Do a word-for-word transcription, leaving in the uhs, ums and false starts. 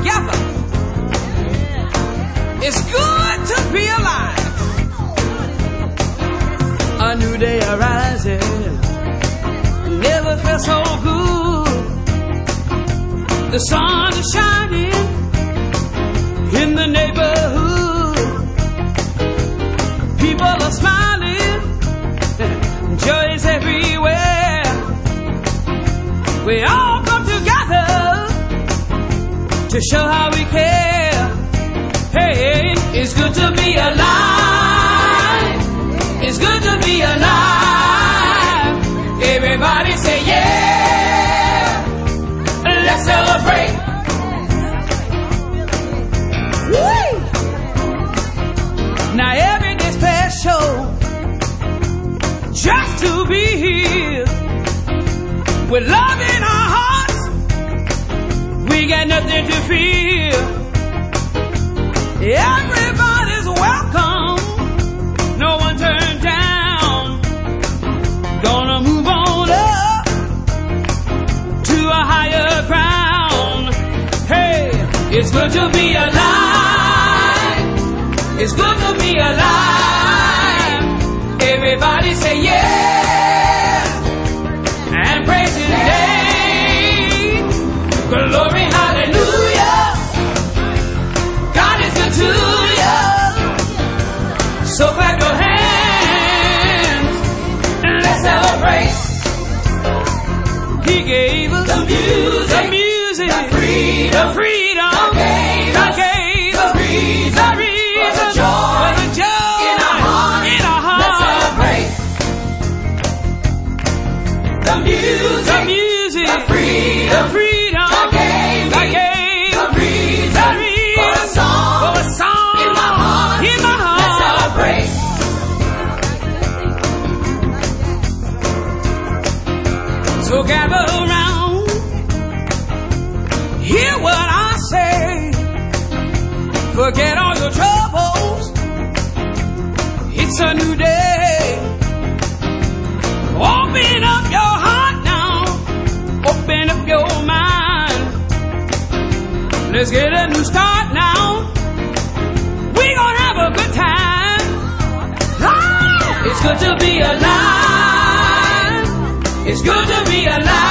together. It's good to be alive. A new day arises. Never felt so good. The sun is shining in the neighborhood. People are smiling. Joy is everywhere. We all come together to show how we care. Hey, it's good to be alive. It's good to be alive. Everybody say yeah. Let's celebrate. Woo! Now every day special, just to be here with love in our hearts. We got nothing to fear. Everybody's welcome. No one turned down. Gonna move on up to a higher ground. Hey, it's good to be alive. It's good to be alive. Everybody say yeah and praise His name. Glory, hallelujah. God is good to you. So clap your hands and let's celebrate. He gave us the music, the music, the freedom, the freedom. God gave, God gave us the reason, the reason, for the joy, for the joy in our heart, in our heart. Let's celebrate. The music, the music, the freedom, the freedom. God gave, God gave the reason, the reason, for a song, for a song in my heart, in my heart. Let's celebrate. So gather around, hear what I say. Forget all your troubles. It's a new day. Open up your heart now. Open up your mind. Let's get a new start now. We gonna have a good time. Ah! It's good to be alive. It's good to be alive.